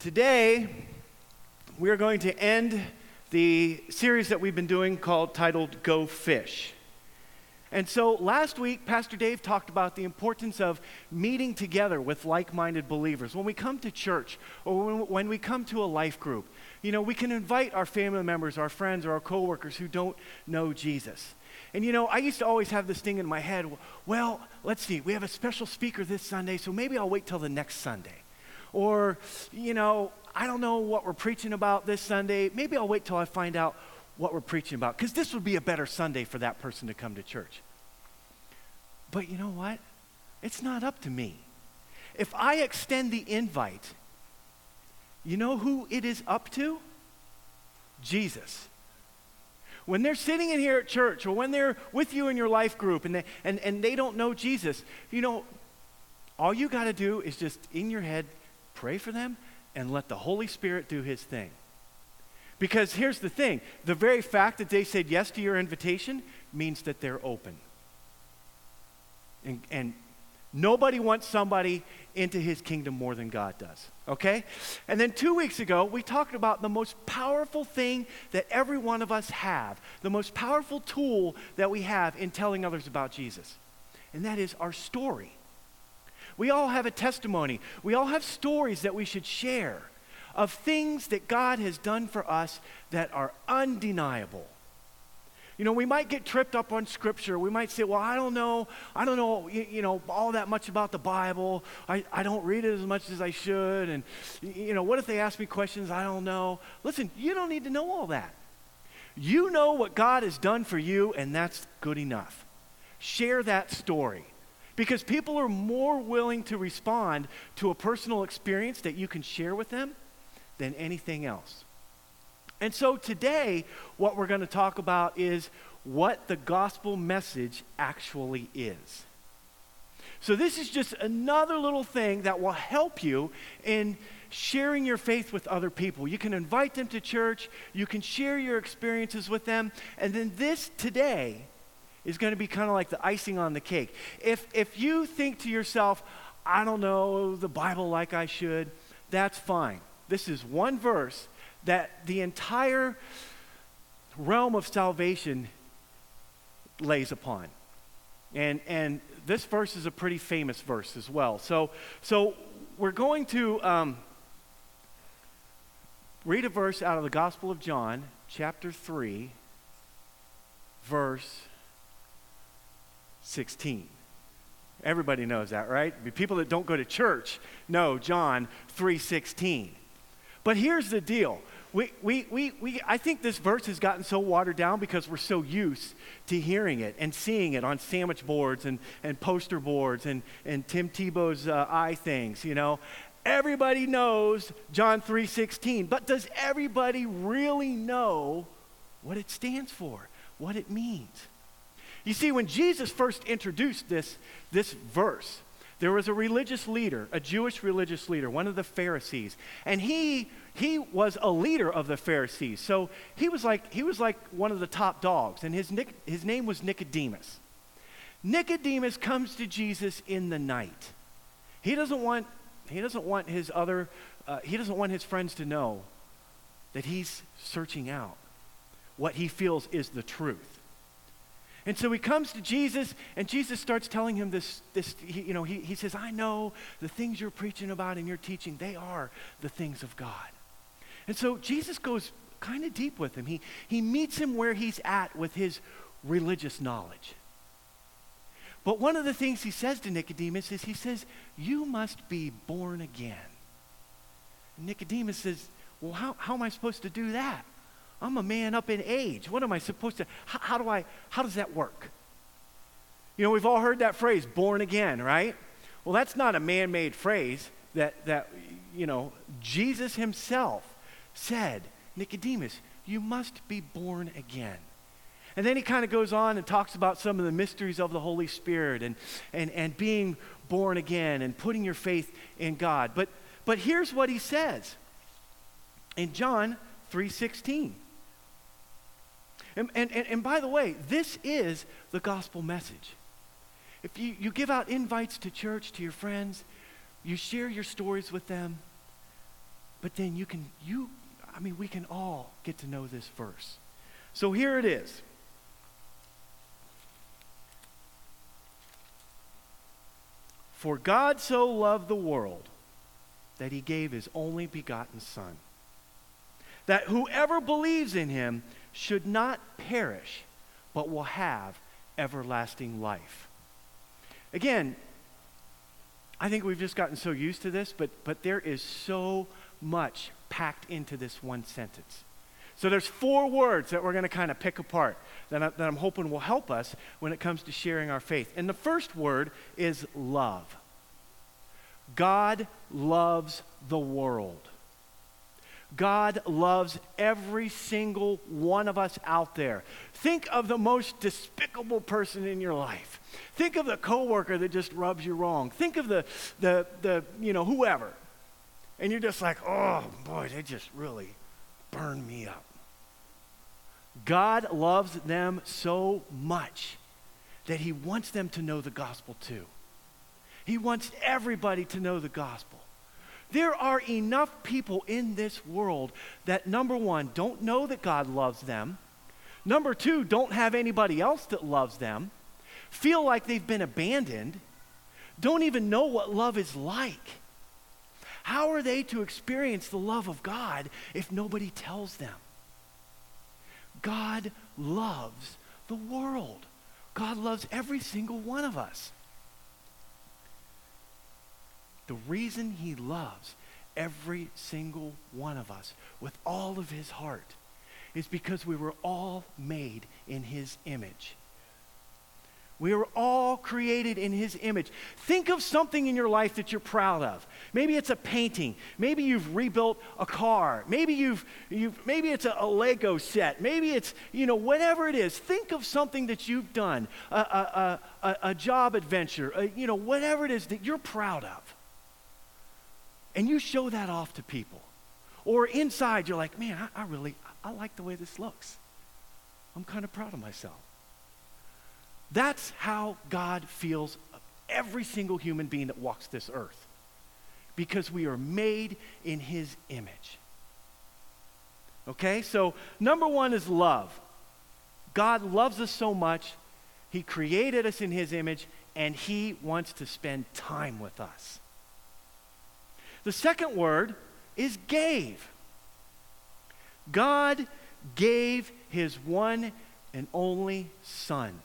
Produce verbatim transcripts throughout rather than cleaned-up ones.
Today, we're going to end the series that we've been doing called titled Go Fish. And so last week, Pastor Dave talked about the importance of meeting together with like-minded believers. When we come to church or when, when we come to a life group, you know, we can invite our family members, our friends, or our coworkers who don't know Jesus. And you know, I used to always have this thing in my head, well, let's see, we have a special speaker this Sunday, so maybe I'll wait till the next Sunday. Or, you know, I don't know what we're preaching about this Sunday. Maybe I'll wait till I find out what we're preaching about, because this would be a better Sunday for that person to come to church. But you know what? It's not up to me. If I extend the invite, you know who it is up to? Jesus. When they're sitting in here at church, or when they're with you in your life group and they, and, and they don't know Jesus, you know, all you got to do is just in your head pray for them and let the Holy Spirit do his thing. Because here's the thing, the very fact that they said yes to your invitation means that they're open. And, and nobody wants somebody into his kingdom more than God does, okay? And then two weeks ago, we talked about the most powerful thing that every one of us have, the most powerful tool that we have in telling others about Jesus, and that is our story. We all have a testimony. We all have stories that we should share of things that God has done for us that are undeniable. You know, we might get tripped up on Scripture. We might say, well, I don't know, I don't know, you, you know, all that much about the Bible. I, I don't read it as much as I should. And, you know, what if they ask me questions I don't know? Listen, you don't need to know all that. You know what God has done for you, and that's good enough. Share that story. Because people are more willing to respond to a personal experience that you can share with them than anything else. And so today, what we're going to talk about is what the gospel message actually is. So this is just another little thing that will help you in sharing your faith with other people. You can invite them to church, you can share your experiences with them, and then this today is going to be kind of like the icing on the cake. If if you think to yourself, I don't know the Bible like I should, that's fine. This is one verse that the entire realm of salvation lays upon. And and this verse is a pretty famous verse as well. So, so we're going to um, read a verse out of the Gospel of John, chapter three, verse sixteen. Everybody knows that, right? People that don't go to church know John three sixteen. But here's the deal. We, we, we, we, I think this verse has gotten so watered down because we're so used to hearing it and seeing it on sandwich boards and, and poster boards and, and Tim Tebow's uh, eye things, you know. Everybody knows John three sixteen, but does everybody really know what it stands for, what it means? You see, when Jesus first introduced this, this verse, there was a religious leader, a Jewish religious leader, one of the Pharisees, and he he was a leader of the Pharisees. So he was like he was like one of the top dogs, and his his name was Nicodemus. Nicodemus comes to Jesus in the night. He doesn't want he doesn't want his other uh, he doesn't want his friends to know that he's searching out what he feels is the truth. And so he comes to Jesus, and Jesus starts telling him this, this he, you know, he, he says, I know the things you're preaching about and you're teaching, they are the things of God. And so Jesus goes kind of deep with him. He, he meets him where he's at with his religious knowledge. But one of the things he says to Nicodemus is he says, you must be born again. And Nicodemus says, well, how, how am I supposed to do that? I'm a man up in age. What am I supposed to, how, how do I, how does that work? You know, we've all heard that phrase, born again, right? Well, that's not a man-made phrase that, that, you know, Jesus himself said, Nicodemus, you must be born again. And then he kind of goes on and talks about some of the mysteries of the Holy Spirit and, and, and being born again and putting your faith in God. But, but here's what he says in John three sixteen. And, and, and by the way, this is the gospel message. If you, you give out invites to church, to your friends, you share your stories with them, But then you can, you, I mean, we can all get to know this verse. So here it is. For God so loved the world that he gave his only begotten Son, that whoever believes in him should not perish, but will have everlasting life. Again, I think we've just gotten so used to this, but, but there is so much packed into this one sentence. So there's four words that we're going to kind of pick apart that, I, that I'm hoping will help us when it comes to sharing our faith. And the first word is love. God loves the world. God loves every single one of us out there. Think of the most despicable person in your life. Think of the coworker that just rubs you wrong. Think of the, the, the you know, whoever. And you're just like, oh, boy, they just really burn me up. God loves them so much that he wants them to know the gospel too. He wants everybody to know the gospel. There are enough people in this world that, number one, don't know that God loves them. Number two, don't have anybody else that loves them. Feel like they've been abandoned. Don't even know what love is like. How are they to experience the love of God if nobody tells them? God loves the world. God loves every single one of us. The reason he loves every single one of us with all of his heart is because we were all made in his image. We were all created in his image. Think of something in your life that you're proud of. Maybe it's a painting. Maybe you've rebuilt a car. Maybe you've, you've maybe it's a, a Lego set. Maybe it's, you know, whatever it is. Think of something that you've done, a, a, a, a job adventure, a, you know, whatever it is that you're proud of. And you show that off to people. Or inside, you're like, man, I, I really, I like the way this looks. I'm kind of proud of myself. That's how God feels of every single human being that walks this earth. Because we are made in his image. Okay, so number one is love. God loves us so much, he created us in his image, and he wants to spend time with us. The second word is gave. God gave his one and only Son.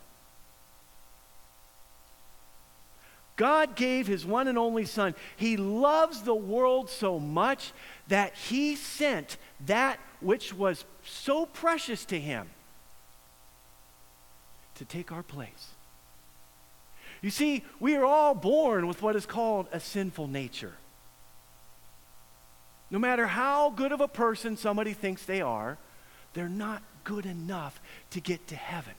God gave his one and only Son. He loves the world so much that he sent that which was so precious to him to take our place. You see, we are all born with what is called a sinful nature. No matter how good of a person somebody thinks they are, they're not good enough to get to heaven.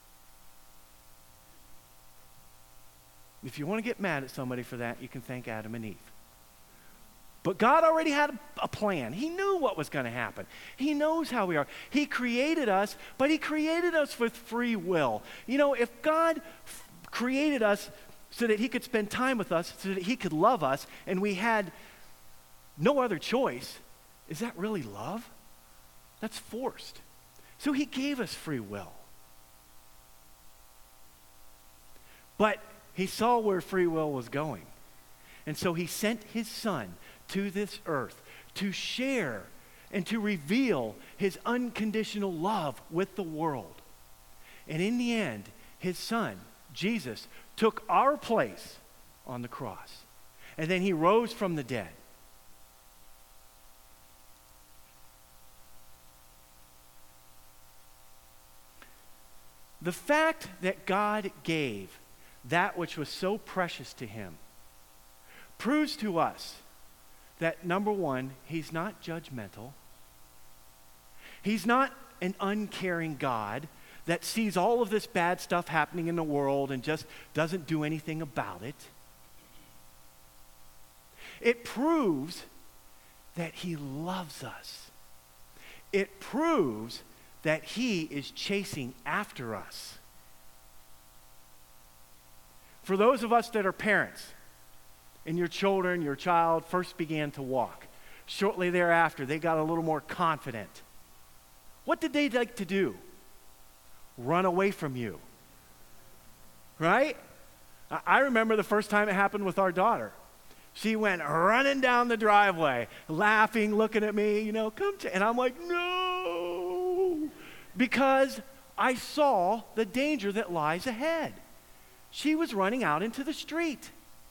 If you want to get mad at somebody for that, you can thank Adam and Eve. But God already had a plan. He knew what was going to happen. He knows how we are. He created us, but he created us with free will. You know, if God f- created us so that he could spend time with us, so that he could love us, and we had no other choice, is that really love? That's forced. So he gave us free will. But he saw where free will was going. And so he sent his Son to this earth to share and to reveal his unconditional love with the world. And in the end, his Son, Jesus, took our place on the cross. And then he rose from the dead. The fact that God gave that which was so precious to him proves to us that, number one, he's not judgmental. He's not an uncaring God that sees all of this bad stuff happening in the world and just doesn't do anything about it. It proves that he loves us. It proves that he is chasing after us. For those of us that are parents, and your children, your child first began to walk, shortly thereafter, they got a little more confident. What did they like to do? Run away from you. Right? I, I remember the first time it happened with our daughter. She went running down the driveway, laughing, looking at me, you know, come to, and I'm like, no, because I saw the danger that lies ahead. She was running out into the street.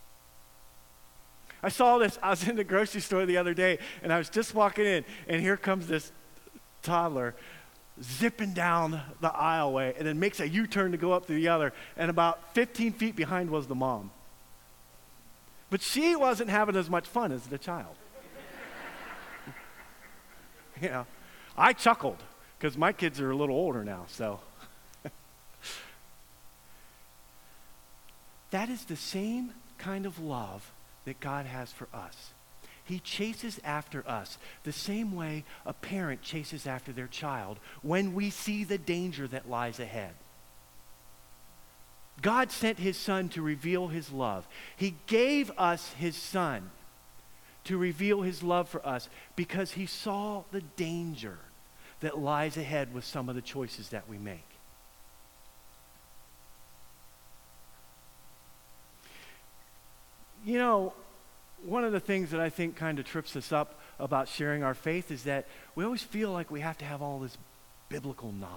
I saw this, I was in the grocery store the other day, and I was just walking in, and here comes this toddler zipping down the aisleway, and then makes a U-turn to go up to the other, and about fifteen feet behind was the mom. But she wasn't having as much fun as the child. You know, I chuckled because my kids are a little older now, so. That is the same kind of love that God has for us. He chases after us the same way a parent chases after their child when we see the danger that lies ahead. God sent his son to reveal his love. He gave us his son to reveal his love for us because he saw the danger that lies ahead with some of the choices that we make. You know, one of the things that I think kind of trips us up about sharing our faith is that we always feel like we have to have all this biblical knowledge.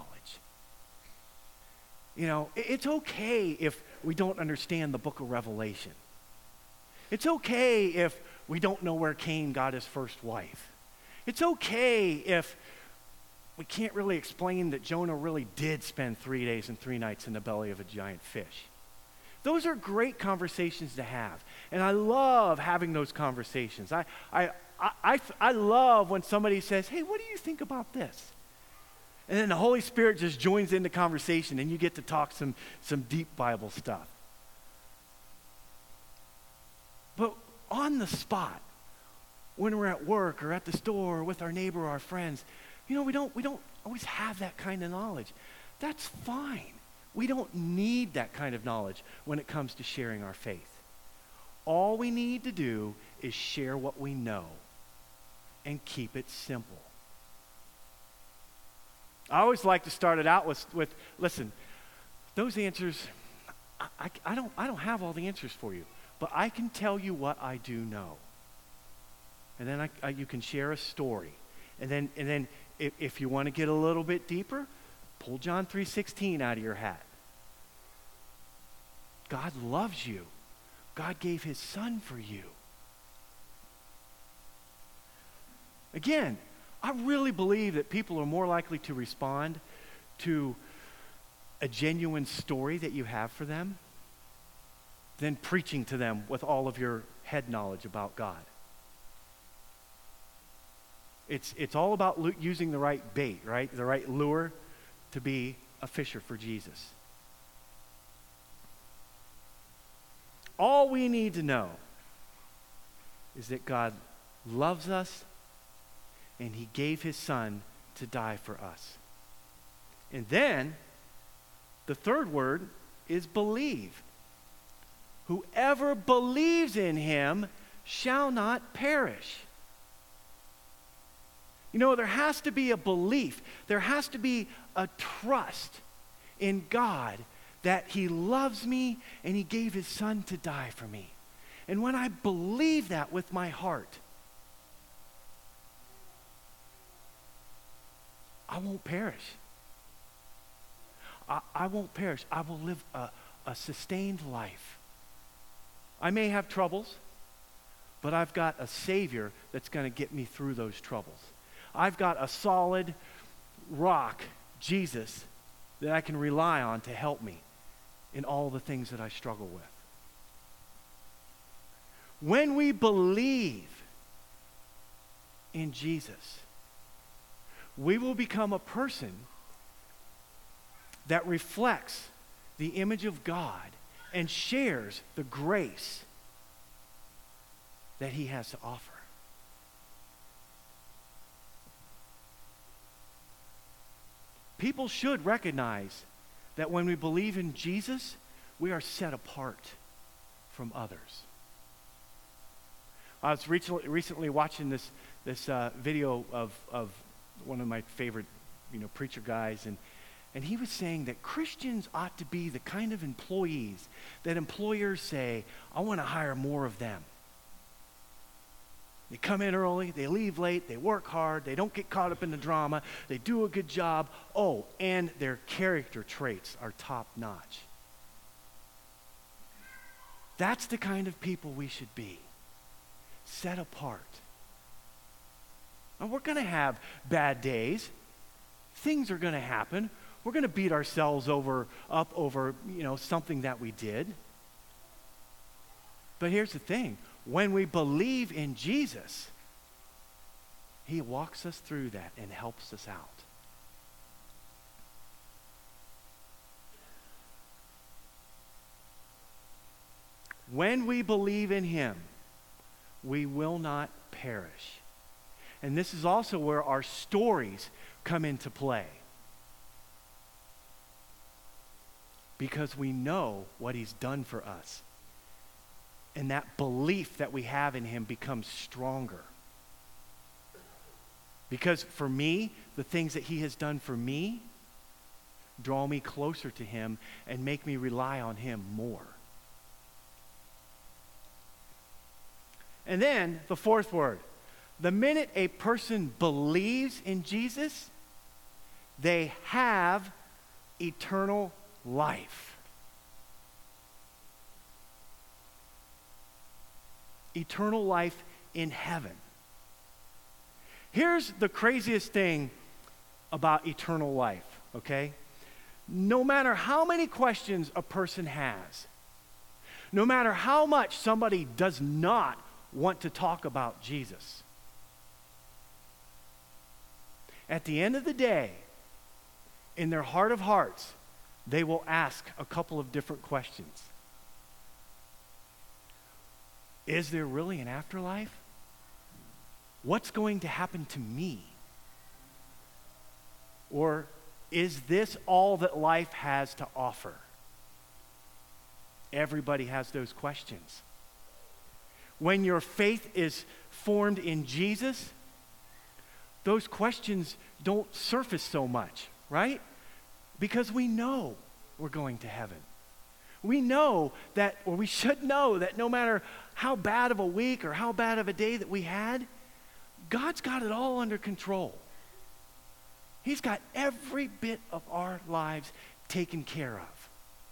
You know, it's okay if we don't understand the book of Revelation. It's okay if we don't know where Cain got his first wife. It's okay if we can't really explain that Jonah really did spend three days and three nights in the belly of a giant fish. Those are great conversations to have. And I love having those conversations. I, I, I, I, I love when somebody says, hey, what do you think about this? And then the Holy Spirit just joins in the conversation and you get to talk some, some deep Bible stuff. But on the spot, when we're at work or at the store or with our neighbor or our friends, you know, we don't, we don't always have that kind of knowledge. That's fine. We don't need that kind of knowledge when it comes to sharing our faith. All we need to do is share what we know and keep it simple. I always like to start it out with, with listen, those answers, I, I, I, don't, I don't have all the answers for you, but I can tell you what I do know. And then I, I, you can share a story. And then, and then if, if you want to get a little bit deeper, pull John three sixteen out of your hat. God loves you. God gave his son for you. Again, I really believe that people are more likely to respond to a genuine story that you have for them than preaching to them with all of your head knowledge about God. It's, it's all about lu- using the right bait, right? The right lure to be a fisher for Jesus. All we need to know is that God loves us and he gave his son to die for us. And then, the third word is believe. Whoever believes in him shall not perish. You know, there has to be a belief. There has to be a trust in God that he loves me and he gave his son to die for me. And when I believe that with my heart, I won't perish. I, I won't perish. I will live a, a sustained life. I may have troubles, but I've got a Savior that's going to get me through those troubles. I've got a solid rock, Jesus, that I can rely on to help me in all the things that I struggle with. When we believe in Jesus, we will become a person that reflects the image of God and shares the grace that he has to offer. People should recognize that when we believe in Jesus, we are set apart from others. I was recently, recently watching this this uh, video of of one of my favorite, you know, preacher guys, and and he was saying that Christians ought to be the kind of employees that employers say, I want to hire more of them. They come in early, they leave late, they work hard, they don't get caught up in the drama, they do a good job. Oh, and their character traits are top notch. That's the kind of people we should be. Set apart. And we're going to have bad days. Things are going to happen. We're going to beat ourselves over up over, you know, something that we did. But here's the thing. When we believe in Jesus, he walks us through that and helps us out. When we believe in him, we will not perish. And this is also where our stories come into play. Because we know what he's done for us. And that belief that we have in him becomes stronger. Because for me, the things that he has done for me draw me closer to him and make me rely on him more. And then the fourth word. The minute a person believes in Jesus, they have eternal life. Eternal life in heaven. Here's the craziest thing about eternal life, okay? No matter how many questions a person has, no matter how much somebody does not want to talk about Jesus, at the end of the day, in their heart of hearts, they will ask a couple of different questions. Is there really an afterlife? What's going to happen to me? Or is this all that life has to offer? Everybody has those questions. When your faith is formed in Jesus, those questions don't surface so much, right? Because we know we're going to heaven. We know that, or we should know that no matter how bad of a week or how bad of a day that we had, God's got it all under control. He's got every bit of our lives taken care of.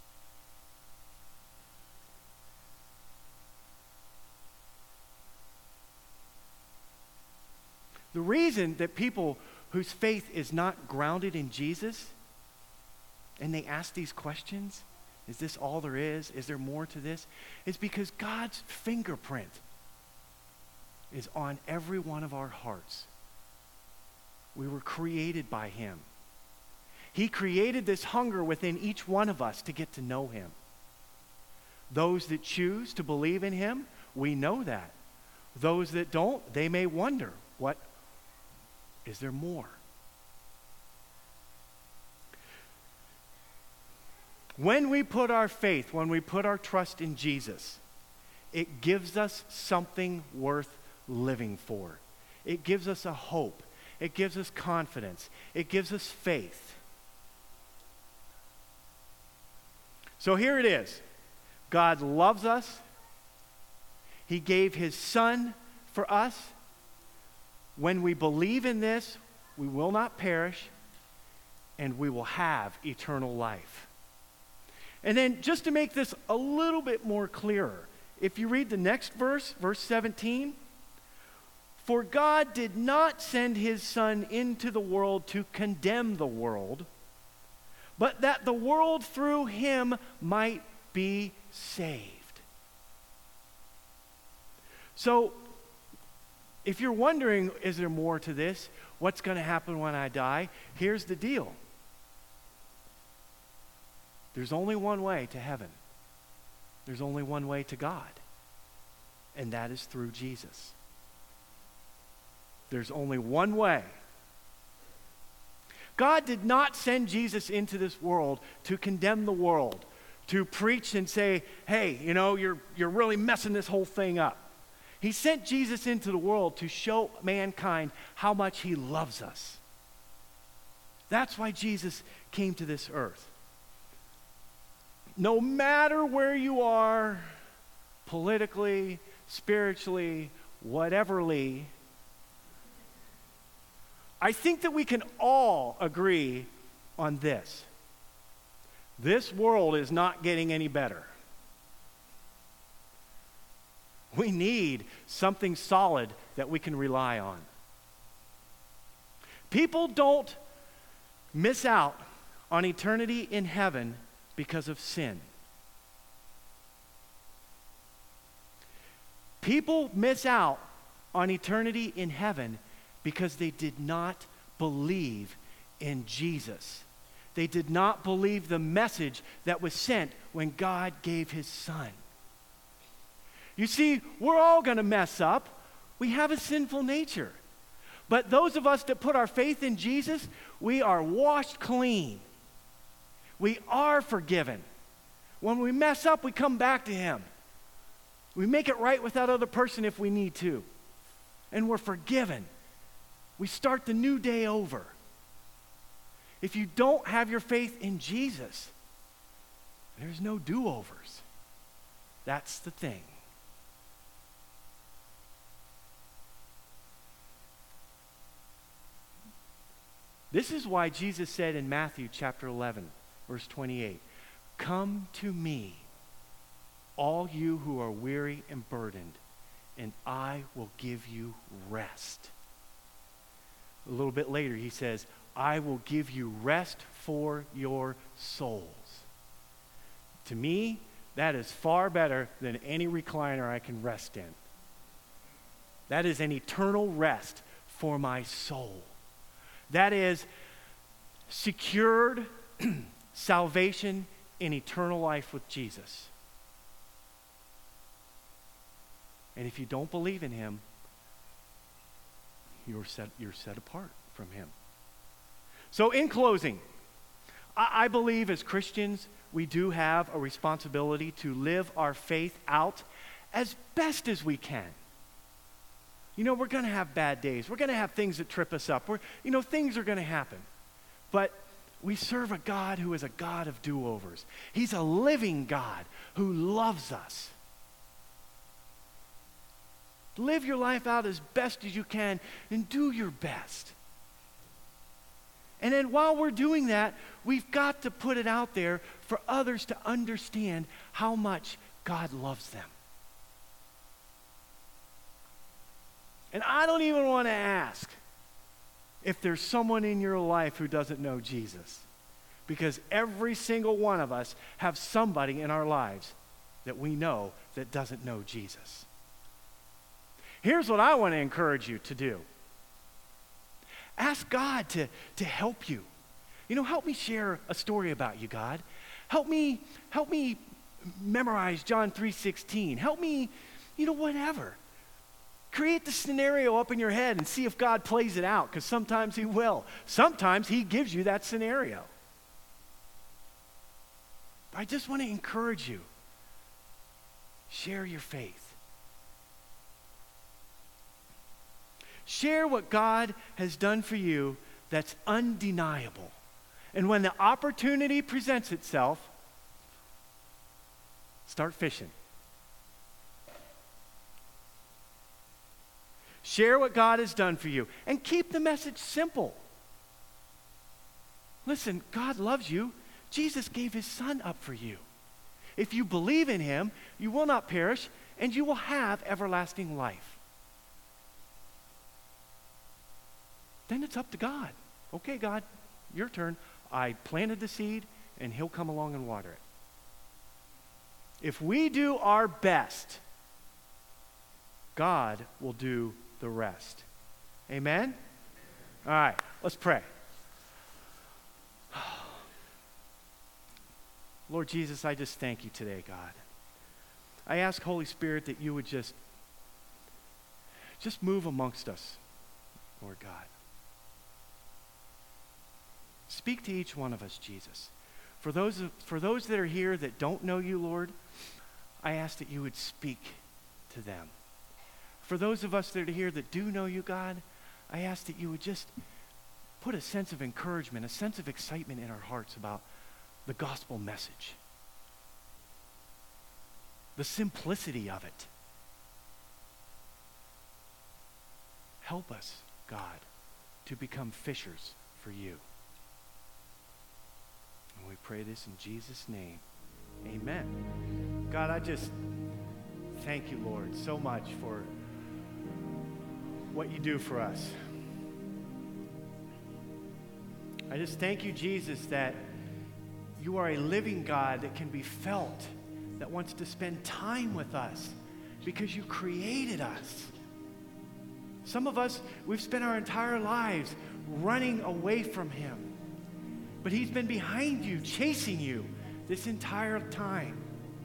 The reason that people whose faith is not grounded in Jesus, and they ask these questions, is this all there is? Is there more to this? Is because God's fingerprint is on every one of our hearts. We were created by him. He created this hunger within each one of us to get to know him. Those that choose to believe in him, we know that. Those that don't, they may wonder, what is there more? When we put our faith, when we put our trust in Jesus, it gives us something worth living for. It gives us a hope. It gives us confidence. It gives us faith. So here it is. God loves us. He gave his Son for us. When we believe in this, we will not perish, and we will have eternal life. And then just to make this a little bit more clearer, if you read the next verse, verse seventeen, for God did not send his Son into the world to condemn the world, but that the world through him might be saved. So, if you're wondering, is there more to this? What's going to happen when I die? Here's the deal. There's only one way to heaven. There's only one way to God. And that is through Jesus. There's only one way. God did not send Jesus into this world to condemn the world, to preach and say, hey, you know, you're, you're really messing this whole thing up. He sent Jesus into the world to show mankind how much he loves us. That's why Jesus came to this earth. No matter where you are, politically, spiritually, whateverly, I think that we can all agree on this. This world is not getting any better. We need something solid that we can rely on. People don't miss out on eternity in heaven because of sin. People miss out on eternity in heaven because they did not believe in Jesus. They did not believe the message that was sent when God gave his Son. You see, we're all going to mess up. We have a sinful nature. But those of us that put our faith in Jesus, we are washed clean. We are forgiven. When we mess up, we come back to him. We make it right with that other person if we need to. And we're forgiven. We start the new day over. If you don't have your faith in Jesus, there's no do-overs. That's the thing. This is why Jesus said in Matthew chapter eleven, verse twenty-eight, "Come to me, all you who are weary and burdened, and I will give you rest." A little bit later, he says, "I will give you rest for your souls." To me, that is far better than any recliner I can rest in. That is an eternal rest for my soul. That is secured salvation in eternal life with Jesus. And if you don't believe in him, you're set, you're set apart from him. So in closing, I, I believe as Christians, we do have a responsibility to live our faith out as best as we can. You know, we're going to have bad days. We're going to have things that trip us up. We're, you know, things are going to happen. But we serve a God who is a God of do-overs. He's a living God who loves us. Live your life out as best as you can and do your best. And then while we're doing that, we've got to put it out there for others to understand how much God loves them. And I don't even want to ask if there's someone in your life who doesn't know Jesus. Because every single one of us have somebody in our lives that we know that doesn't know Jesus. Here's what I want to encourage you to do. Ask God to, to help you. You know, help me share a story about you, God. Help me, help me memorize John three sixteen. Help me, you know, whatever. Create the scenario up in your head and see if God plays it out, because sometimes he will. Sometimes he gives you that scenario. But I just want to encourage you. Share your faith. Share what God has done for you that's undeniable. And when the opportunity presents itself, start fishing. Share what God has done for you and keep the message simple. Listen, God loves you. Jesus gave his Son up for you. If you believe in him, you will not perish and you will have everlasting life. Then it's up to God. Okay, God, your turn. I planted the seed and he'll come along and water it. If we do our best, God will do the rest. Amen? All right, let's pray. Lord Jesus, I just thank you today, God. I ask, Holy Spirit, that you would just, just move amongst us, Lord God. Speak to each one of us, Jesus. For those, for those that are here that don't know you, Lord, I ask that you would speak to them. For those of us that are here that do know you, God, I ask that you would just put a sense of encouragement, a sense of excitement in our hearts about the gospel message, the simplicity of it. Help us, God, to become fishers for you. And we pray this in Jesus' name. Amen. God, I just thank you, Lord, so much for what you do for us. I just thank you, Jesus, that you are a living God that can be felt, that wants to spend time with us because you created us. Some of us, we've spent our entire lives running away from him, but he's been behind you, chasing you this entire time.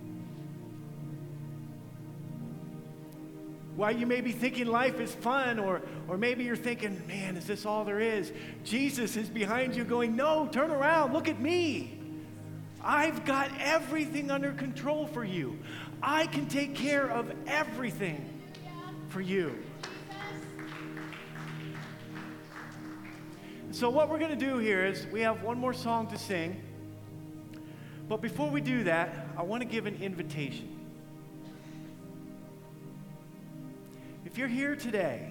While you may be thinking life is fun, or, or maybe you're thinking, man, is this all there is? Jesus is behind you going, no, turn around, look at me. I've got everything under control for you. I can take care of everything for you. So what we're going to do here is we have one more song to sing. But before we do that, I want to give an invitation. If you're here today,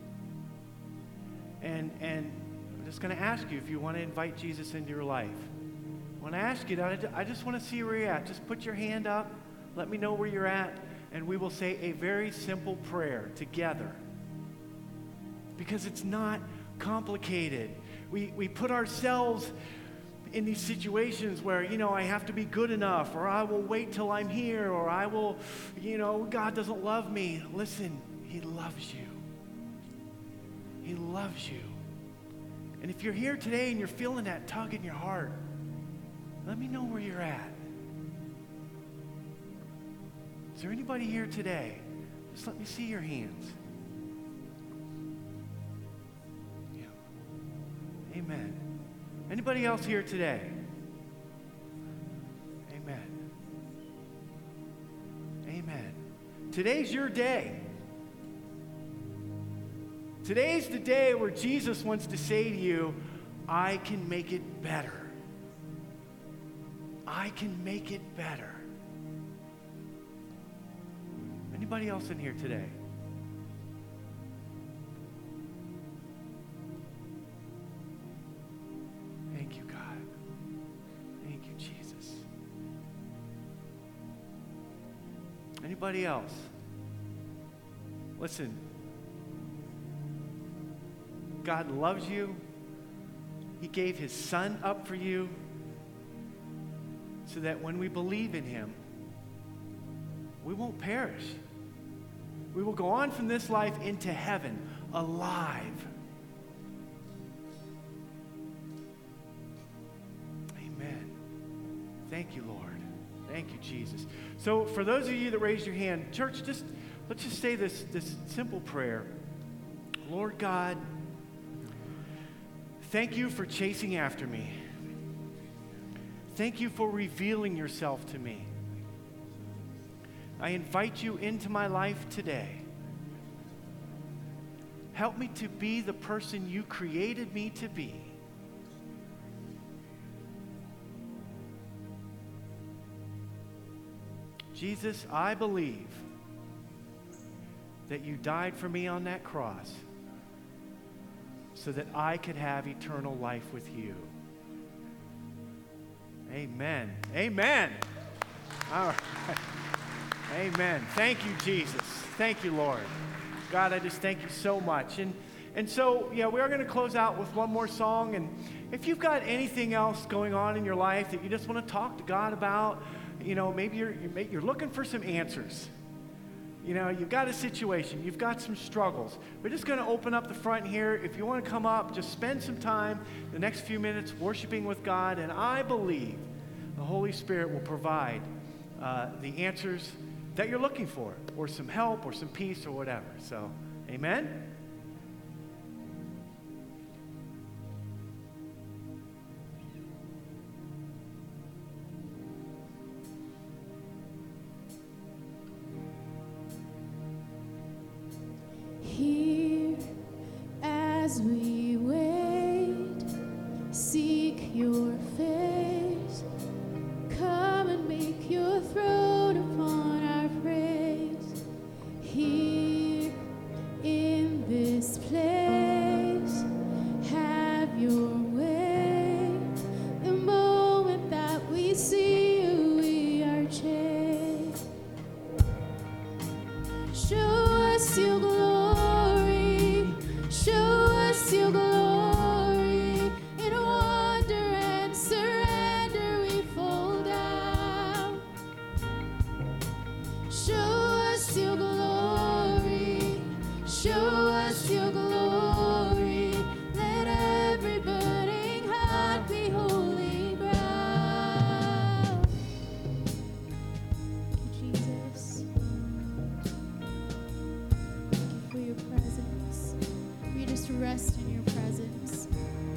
and, and I'm just going to ask you if you want to invite Jesus into your life. When I ask you that, I just want to see where you're at. Just put your hand up. Let me know where you're at. And we will say a very simple prayer together. Because it's not complicated. We, we put ourselves in these situations where, you know, I have to be good enough, or I will wait till I'm here, or I will, you know, God doesn't love me. Listen, he loves you. He loves you. And if you're here today and you're feeling that tug in your heart, let me know where you're at. Is there anybody here today? Just let me see your hands. Yeah. Amen. Anybody else here today? Amen. Amen. Today's your day. Today's the day where Jesus wants to say to you, I can make it better. I can make it better. Anybody else in here today? Thank you, God. Thank you, Jesus. Anybody else? Listen, God loves you. He gave his son up for you so that when we believe in him, we won't perish. We will go on from this life into heaven alive. Amen. Thank you, Lord. Thank you, Jesus. So for those of you that raised your hand, church, just let's just say this, this simple prayer. Lord God, thank you for chasing after me. Thank you for revealing yourself to me. I invite you into my life today. Help me to be the person you created me to be. Jesus, I believe that you died for me on that cross so that I could have eternal life with you. Amen. Amen. All right. Amen. Thank you, Jesus. Thank you, Lord. God, I just thank you so much. And and so, yeah, we are going to close out with one more song. And if you've got anything else going on in your life that you just want to talk to God about, you know, maybe you're you're, you're looking for some answers. You know, you've got a situation, you've got some struggles. We're just going to open up the front here. If you want to come up, just spend some time the next few minutes worshiping with God, and I believe the Holy Spirit will provide uh, the answers that you're looking for, or some help, or some peace, or whatever. So, amen? your glory. In wonder and surrender we fall down. Show us your glory. Show us your glory. Let every burning heart be holy ground. Thank you, Jesus. Thank you for your presence. We just rest in your presence.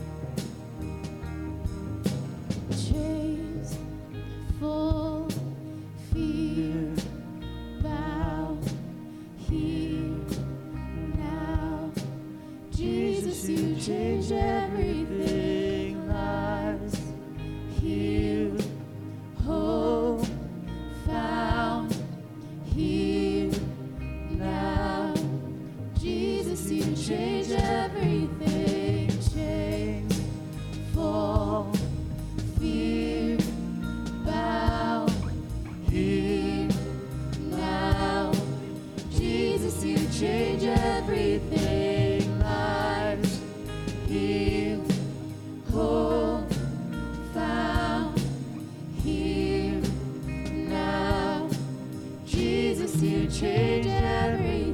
Chains fall, fear bow here now. Jesus, you change everything. Lives healed, hope found here now. Jesus, you change everything. Chains fall, fear bow here now. Jesus, you change everything. Lives healed, hope found here now. Jesus, you change everything.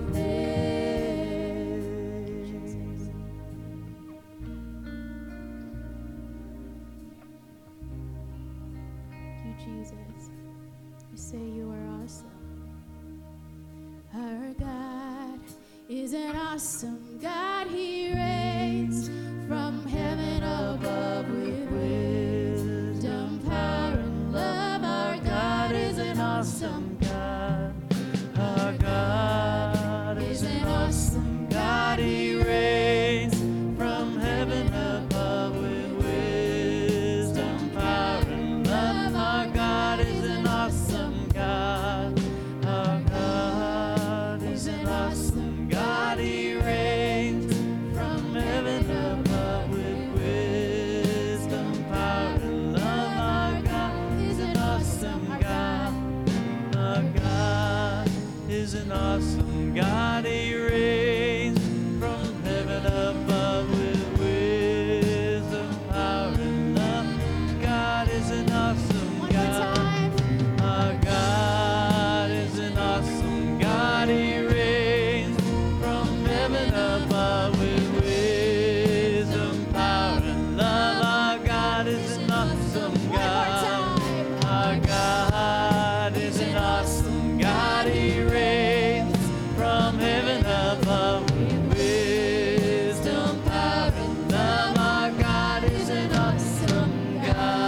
Thank you, Jesus. You say you are awesome. Our God is an awesome God. He reigns from heaven above with wisdom, power, and love. Our God is an awesome God. Our God is an awesome God. He reigns from heaven above with wisdom, power, and love. Our God is an awesome God. Our God is an awesome God. He reigns from heaven above with wisdom, power, and love. Our God is an awesome God. Our God is an awesome God. He reigns from heaven above with wisdom, power, and love. God is an awesome One more God. time. Our God is an awesome God. He reigns from heaven above with wisdom, power, and love. Our God is an awesome One more God. time. Our God is an awesome God. He reigns from heaven above with wisdom, power, and love. Our God is an awesome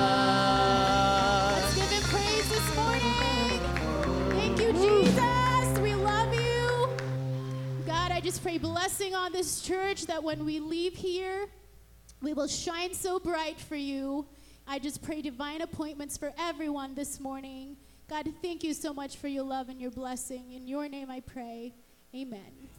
God. Let's give him praise this morning. Thank you, Jesus. We love you. God, I just pray blessing on this church that when we leave here, we will shine so bright for you. I just pray divine appointments for everyone this morning. God, thank you so much for your love and your blessing. In your name I pray. Amen.